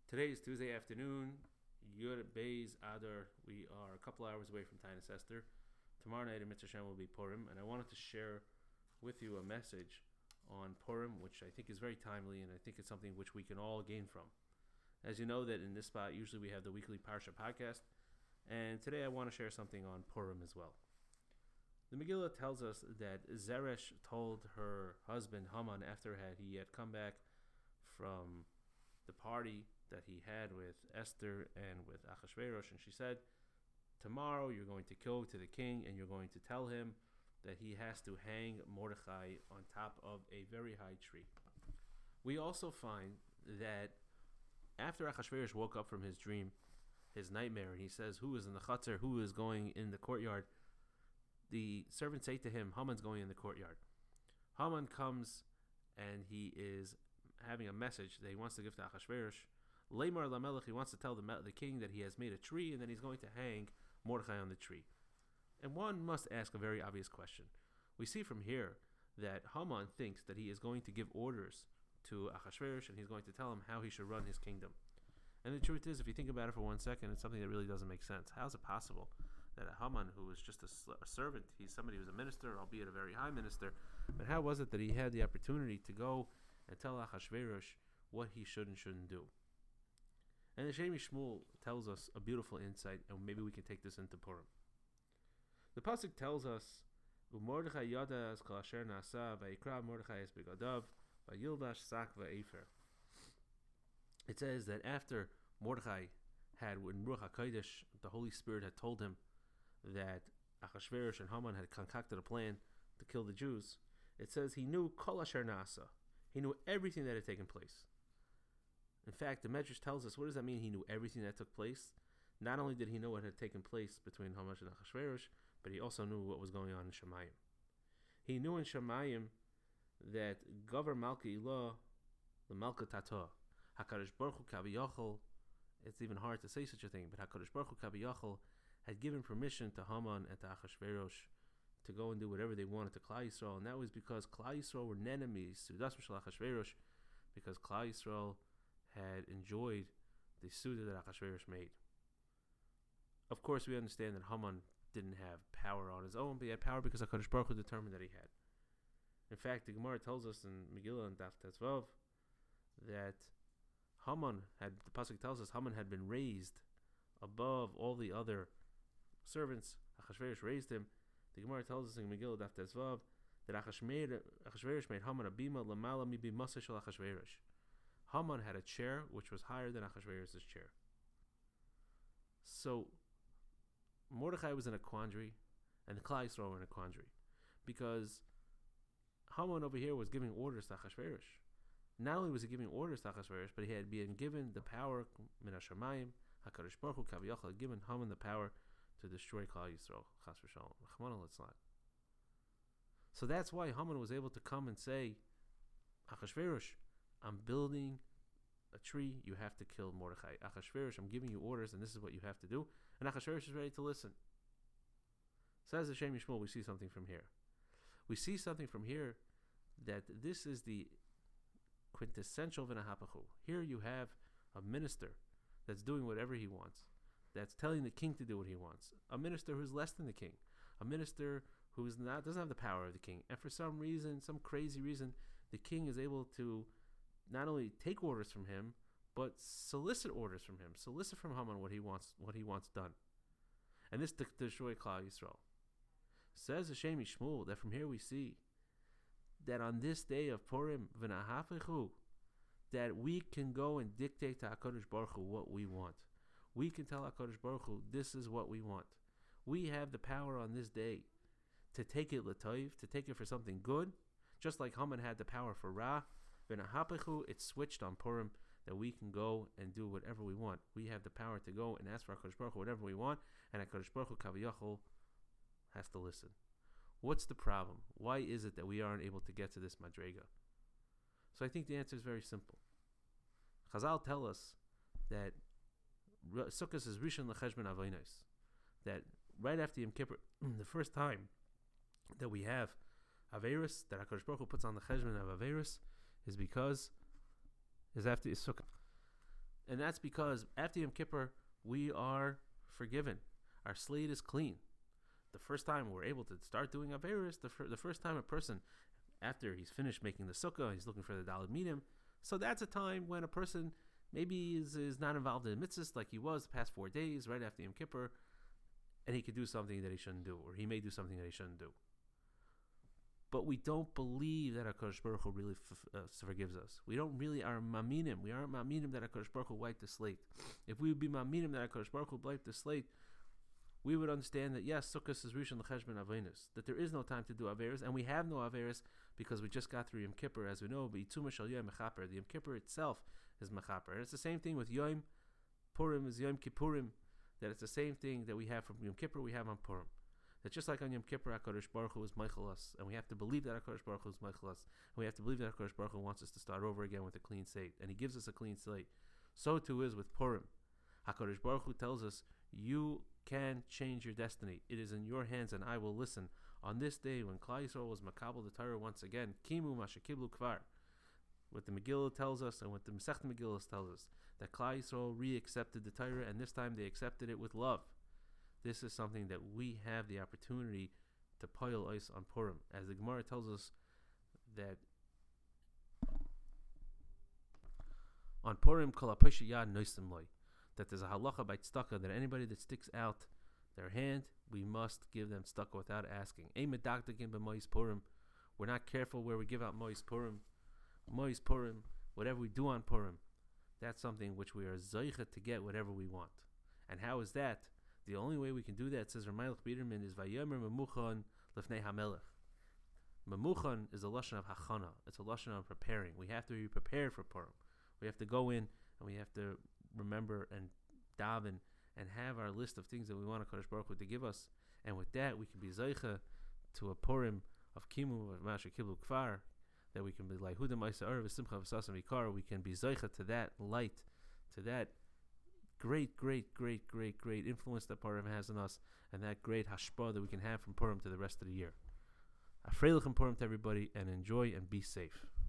Today is Tuesday afternoon, Yud Beis Adar. We are a couple hours away from Tainus Esther. Tomorrow night in Mitzvah Shem will be Purim, and I wanted to share with you a message on Purim, which I think is very timely, and I think it's something which we can all gain from. As you know, that in this spot, usually we have the weekly Parsha podcast, and today I want to share something on Purim as well. The Megillah tells us that Zeresh told her husband Haman after he had come back from the party that he had with Esther and with Achashverosh, and she said, tomorrow you're going to go to the king and you're going to tell him that he has to hang Mordechai on top of a very high tree. We also find that after Achashverosh woke up from his dream, his nightmare, and he says, who is in the chutzner, who is going in the courtyard, the servants say to him, Haman's going in the courtyard. Haman comes and he is having a message that he wants to give to Achashverosh. Leimar Lamelech, he wants to tell the king that he has made a tree and then he's going to hang Mordechai on the tree. And one must ask a very obvious question. We see from here that Haman thinks that he is going to give orders to Achashverosh and he's going to tell him how he should run his kingdom. And the truth is, if you think about it for 1 second, it's something that really doesn't make sense. How is it possible that a Haman, who was just a servant, he's somebody who's a minister, albeit a very high minister, but how was it that he had the opportunity to go and tell Achashverosh what he should and shouldn't do? And the Shemi Shmuel tells us a beautiful insight, and maybe we can take this into Purim. The pasuk tells us, "Mordechai yada as kol asher nasa vayikra Mordechai es begadav vayilbash sak va'efer." It says that after Mordechai had, in Ruach HaKodesh, the Holy Spirit had told him that Achashverosh and Haman had concocted a plan to kill the Jews, it says he knew kol asher nasa. He knew everything that had taken place. In fact, the Medrash tells us, what does that mean? He knew everything that took place. Not only did he know what had taken place between Haman and Achashverosh, but he also knew what was going on in Shemayim. He knew in Shemayim that Gover Malka Ilah, the Malka Tata, HaKadosh Baruch Hu Kaviyachol, it's even hard to say such a thing, but HaKadosh Baruch Hu Kaviyachol had given permission to Haman and to Achashverosh to go and do whatever they wanted to Klal Yisrael, and that was because Klal Yisrael were enemies to Das Mishal Achashverosh, because Klal Yisrael had enjoyed the Suda that Achashverosh made. Of course, we understand that Haman didn't have power on his own, but he had power because HaKadosh Baruch Hu determined that he had. In fact, the Gemara tells us in Megillah and Daf Tetzvav that the pasuk tells us Haman had been raised above all the other servants. Achashverosh raised him. The Gemara tells us in Megillah Daf Tetzvav that Achashverosh made Haman a bima lamala mi bimasa shel Achashverosh. Haman had a chair which was higher than Achashverosh's chair. So Mordechai was in a quandary, and the Klal Yisrael were in a quandary, because Haman over here was giving orders to Achashverosh. Not only was he giving orders to Achashverosh, but he had been given the power, min hashamayim, HaKadosh Baruch Hu Kaviyachol had given Haman the power to destroy Klal Yisrael. Chas v'shalom, Rachmana litzlan. So that's why Haman was able to come and say, Achashverosh, I'm building a tree, you have to kill Mordechai. Achashverosh, I'm giving you orders, and this is what you have to do. And Achashverosh is ready to listen. Says the Shem Yishmael, we see something from here. We see something from here that this is the quintessential v'nahapachu. Here you have a minister that's doing whatever he wants, that's telling the king to do what he wants. A minister who's less than the king. A minister who doesn't have the power of the king. And for some reason, some crazy reason, the king is able to not only take orders from him, but solicit orders from him, solicit from Haman what he wants done. And this to destroy Klal Yisrael. Says the Shemi Shmuel that from here we see that on this day of Purim, v'nahafichu, that we can go and dictate to HaKadosh Baruch Hu what we want. We can tell HaKadosh Baruch Hu, this is what we want. We have the power on this day to take it l'toiv, to take it for something good, just like Haman had the power for Ra. It's switched on Purim that we can go and do whatever we want. We have the power to go and ask for HaKadosh Baruch Hu whatever we want, and HaKadosh Baruch Hu Kaviyachol has to listen. What's the problem? Why is it that we aren't able to get to this madrega? So I think the answer is very simple. Chazal tell us that Sukkot is Rishon L'Cheshbon Avonos, that right after Yom Kippur, the first time that we have Averis, that HaKadosh Baruch Hu puts on the Cheshbon of Averis, is because is after Sukkot. And that's because after Yom Kippur, we are forgiven. Our slate is clean. The first time we're able to start doing Averis, the first time a person, after he's finished making the sukkah, he's looking for the Daled Minim. So that's a time when a person maybe is not involved in mitzvahs like he was the past 4 days, right after Yom Kippur, and he could do something that he shouldn't do, or he may do something that he shouldn't do. But we don't believe that HaKadosh Baruch Hu really forgives us. We don't really are maminim. We aren't maminim that HaKadosh Baruch Hu wiped the slate. If we would be maminim that HaKadosh Baruch Hu wiped the slate, we would understand that yes, Sukkot is Rishon L'Cheshbon Averis, that there is no time to do Averis, and we have no Averis because we just got through Yom Kippur, as we know. B'Yitzuma Shal Yom Mechaper, the Yom Kippur itself is Mechaper, and it's the same thing with Yom Purim is Yom Kippurim. That it's the same thing that we have from Yom Kippur we have on Purim. That just like on Yom Kippur, HaKadosh Baruch Hu is Meichel us, and we have to believe that HaKadosh Baruch Hu is Meichel us, and we have to believe that HaKadosh Baruch Hu wants us to start over again with a clean slate, and He gives us a clean slate. So too is with Purim. HaKadosh Baruch Hu tells us, you can change your destiny. It is in your hands, and I will listen. On this day, when Klal Yisrael was Makabel the Torah once again, Kimu Mashakiblu Kvar, what the Megillah tells us, and what the Masechta Megillah tells us, that Klal Yisrael re-accepted the Torah, and this time they accepted it with love. This is something that we have the opportunity to pile ice on Purim. As the Gemara tells us that on Purim, Kol HaPoshet Yad Noisim Loi, that there's a halacha by tzedakah that anybody that sticks out their hand, we must give them tzedakah without asking. Ein medakdakin b'mois Purim. We're not careful where we give out mois Purim. Mois Purim, whatever we do on Purim, that's something which we are zeicha to get whatever we want. And how is that? The only way we can do that, says Ramaylich Biderman, is Vayomer Memuchan Lefnei HaMelech. Memuchan is a lashon of hachana. It's a lashon of preparing. We have to be prepared for Purim. We have to go in and we have to remember and daven and have our list of things that we want HaKadosh Baruch Hu to give us. And with that, we can be zeicha to a Purim of Kimu, of Masha Kiblu Kfar, that we can be like Huda Maisa Erev Simcha V'Sasam Vikar. We can be zeicha to that light, to that great influence that Purim has on us, and that great hashpah that we can have from Purim to the rest of the year. A freilichem Purim to everybody, and enjoy and be safe.